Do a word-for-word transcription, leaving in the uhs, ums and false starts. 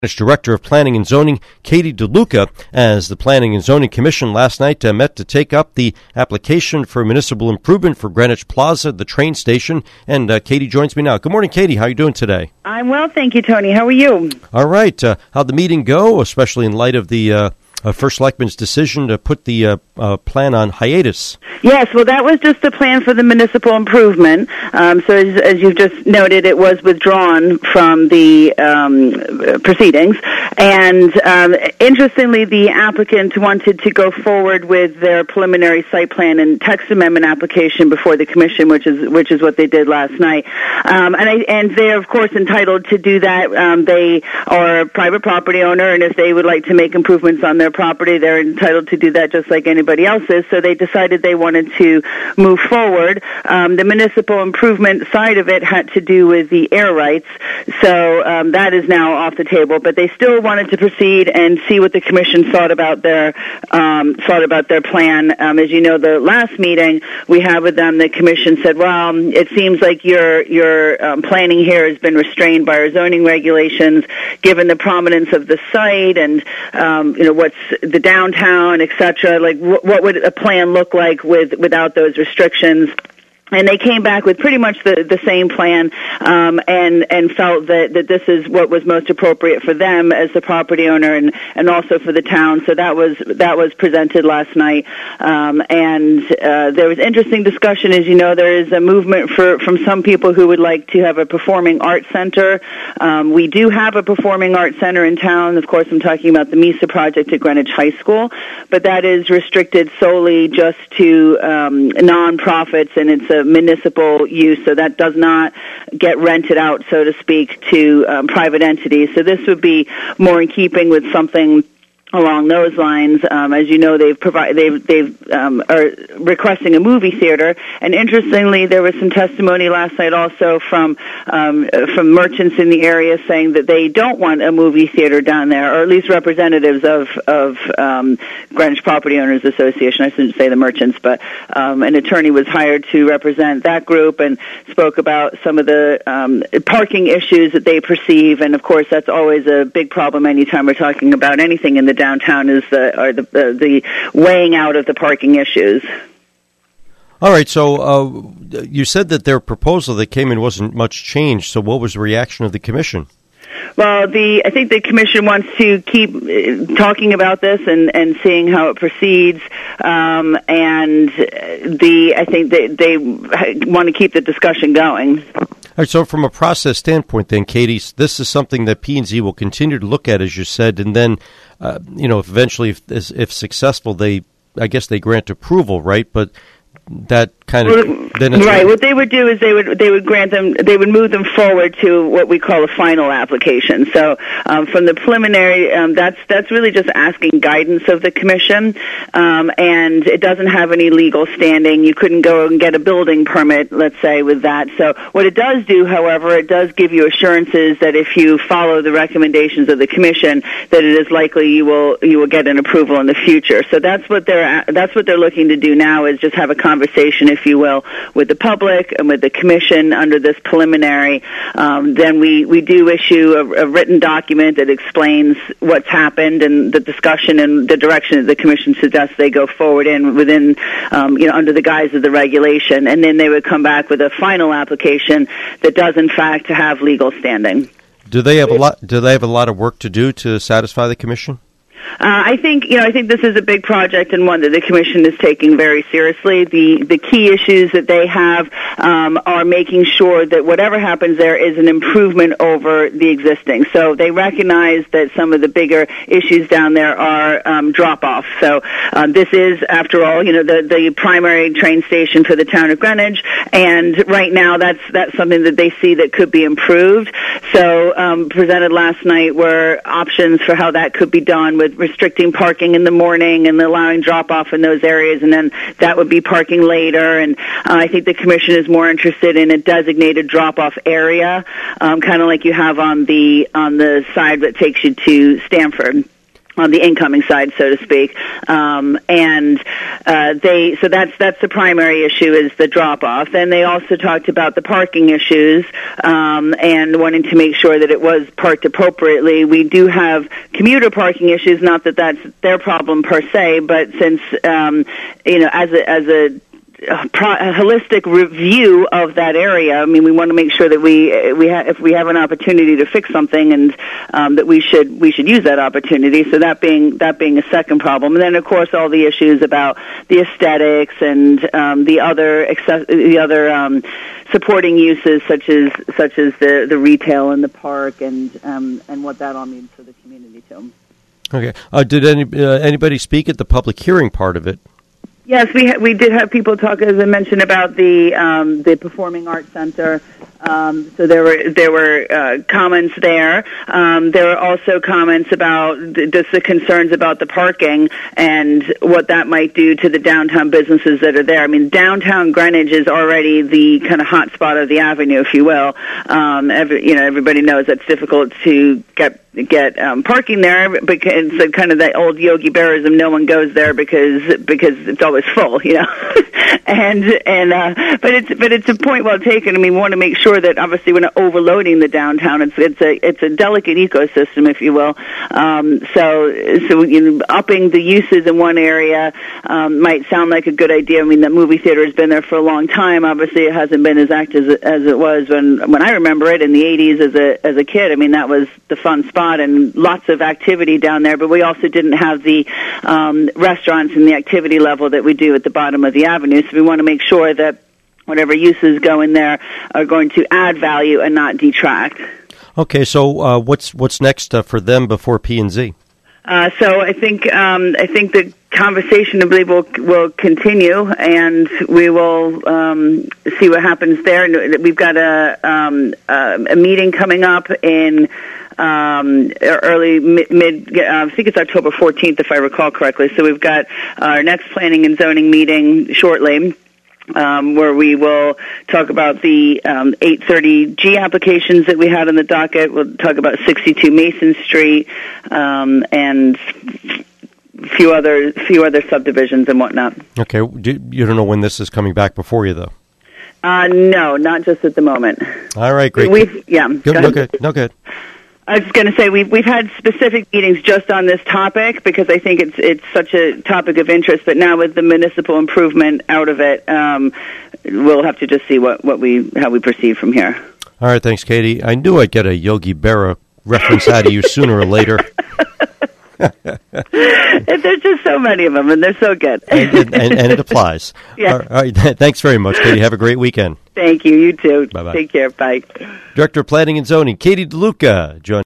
Director of Planning and Zoning, Katie DeLuca, as the Planning and Zoning Commission last night uh, met to take up the application for municipal improvement for Greenwich Plaza, the train station. And uh, Katie joins me now. Good morning, Katie. How are you doing today? I'm well, thank you, Tony. How are you? All right. Uh, how'd the meeting go, especially in light of the uh, uh, First Selectman's decision to put the uh, uh, plan on hiatus? Yes, well, that was just a plan for the municipal improvement. Um, so as, as you've just noted, it was withdrawn from the um, proceedings. And um, interestingly, the applicant wanted to go forward with their preliminary site plan and text amendment application before the commission, which is which is what they did last night. Um, and, I, and they're, of course, entitled to do that. Um, they are a private property owner, and if they would like to make improvements on their property, they're entitled to do that just like anybody else is. So they decided they wanted to move forward. Um, the municipal improvement side of it had to do with the air rights, so um, that is now off the table. But they still wanted to proceed and see what the commission thought about their um, thought about their plan. Um, as you know, the last meeting we had with them, the commission said, "Well, it seems like your your um, planning here has been restrained by our zoning regulations, given the prominence of the site and um, you know what's the downtown, et cetera. Like, wh- what would a plan look like with without those restrictions?" And they came back with pretty much the, the same plan, um, and and felt that, that this is what was most appropriate for them as the property owner, and, and also for the town. So that was that was presented last night, um, and uh, there was interesting discussion. As you know, there is a movement for from some people who would like to have a performing arts center. Um, we do have a performing arts center in town. Of course, I'm talking about the MISA project at Greenwich High School, but that is restricted solely just to um, nonprofits, and it's a municipal use, so that does not get rented out, so to speak, to um, private entities. So this would be more in keeping with something along those lines. Um, as you know, they've provide they've they've um, are requesting a movie theater, and interestingly, there was some testimony last night also from um, from merchants in the area saying that they don't want a movie theater down there, or at least representatives of of um, Greenwich Property Owners Association. I shouldn't say the merchants, but um, an attorney was hired to represent that group and spoke about some of the um, parking issues that they perceive, and of course, that's always a big problem anytime we're talking about anything in the downtown is the or the, the the weighing out of the parking issues. All right, so uh, you said that their proposal that came in wasn't much changed. So what was the reaction of the commission? Well, the I think the commission wants to keep uh, talking about this and, and seeing how it proceeds, um, and the I think they they want to keep the discussion going. All right, so from a process standpoint then, Katie, this is something that P and Z will continue to look at, as you said, and then, uh, you know, if eventually, if, if successful, they, I guess they grant approval, right? But that kind of then it's right. What they would do is they would they would grant them they would move them forward to what we call a final application. So um, from the preliminary, um, that's that's really just asking guidance of the commission, um, and it doesn't have any legal standing. You couldn't go and get a building permit, let's say, with that. So what it does do, however, it does give you assurances that if you follow the recommendations of the commission, that it is likely you will you will get an approval in the future. So that's what they're that's what they're looking to do now, is just have a conversation, if you will, with the public and with the commission under this preliminary. Um, then we, we do issue a, a written document that explains what's happened and the discussion and the direction that the commission suggests they go forward in within, um, you know, under the guise of the regulation. And then they would come back with a final application that does, in fact, have legal standing. Do they have a lot? Do they have a lot of work to do to satisfy the commission? Uh, I think, you know, I think this is a big project and one that the Commission is taking very seriously. The the key issues that they have um, are making sure that whatever happens there is an improvement over the existing. So they recognize that some of the bigger issues down there are um, drop-off. So um, this is, after all, you know, the, the primary train station for the town of Greenwich, and right now that's that's something that they see that could be improved. So um, presented last night were options for how that could be done, with restricting parking in the morning and allowing drop-off in those areas, and then that would be parking later. And uh, I think the commission is more interested in a designated drop-off area, um, kind of like you have on the on the side that takes you to Stamford. on the incoming side, so to speak, um, and uh, they. So that's that's the primary issue, is the drop off. Then they also talked about the parking issues um, and wanting to make sure that it was parked appropriately. We do have commuter parking issues. Not that that's their problem per se, but since um, you know, as a as a A, pro- a holistic review of that area. I mean, we want to make sure that we we ha- if we have an opportunity to fix something, and um, that we should we should use that opportunity. So that being that being a second problem, and then of course all the issues about the aesthetics and um, the other access- the other um, supporting uses, such as such as the, the retail in the park, and um, and what that all means for the community too. Okay. Uh, did any uh, anybody speak at the public hearing part of it? Yes, we ha- we did have people talk, as I mentioned, about the um, the Performing Arts Center. Um, so there were there were uh, comments there. Um, there were also comments about th- just the concerns about the parking and what that might do to the downtown businesses that are there. I mean, downtown Greenwich is already the kind of hot spot of the avenue, if you will. Um, every, you know, everybody knows it's difficult to get get um, parking there, because it's kind of the old Yogi Berraism. No one goes there because because it's always full, you know. and and uh, but it's but it's a point well taken. I mean, we want to make sure that obviously we're not overloading the downtown. It's it's a it's a delicate ecosystem, if you will. Um, so so you know, upping the uses in one area um, might sound like a good idea. I mean, the movie theater has been there for a long time. Obviously, it hasn't been as active as, as it was when when I remember it in the eighties as a as a kid. I mean, that was the fun spot and lots of activity down there. But we also didn't have the um, restaurants and the activity level that we do at the bottom of the avenue. So we want to make sure that whatever uses go in there are going to add value and not detract. Okay, so uh, what's what's next uh, for them before P and Z? Uh, so I think um, I think the conversation, I believe, will will continue, and we will um, see what happens there. We've got a um, a meeting coming up in um, early mid. mid uh, I think it's October fourteenth, if I recall correctly. So we've got our next planning and zoning meeting shortly, Um, where we will talk about the um, eight thirty G applications that we had on the docket. We'll talk about sixty-two Mason Street um, and a few other few other subdivisions and whatnot. Okay, you don't know when this is coming back before you, though? Uh, no, not just at the moment. All right, great. We've, yeah, good, no good, no good. I was going to say we've we've had specific meetings just on this topic because I think it's it's such a topic of interest. But now with the municipal improvement out of it, um, we'll have to just see what, what we how we proceed from here. All right, thanks, Katie. I knew I'd get a Yogi Berra reference out of you sooner or later. There's just so many of them, and they're so good. and, and, and it applies. Yeah. All right, thanks very much, Katie. Have a great weekend. Thank you. You too. Bye-bye. Take care. Bye. Director of Planning and Zoning, Katie DeLuca, joined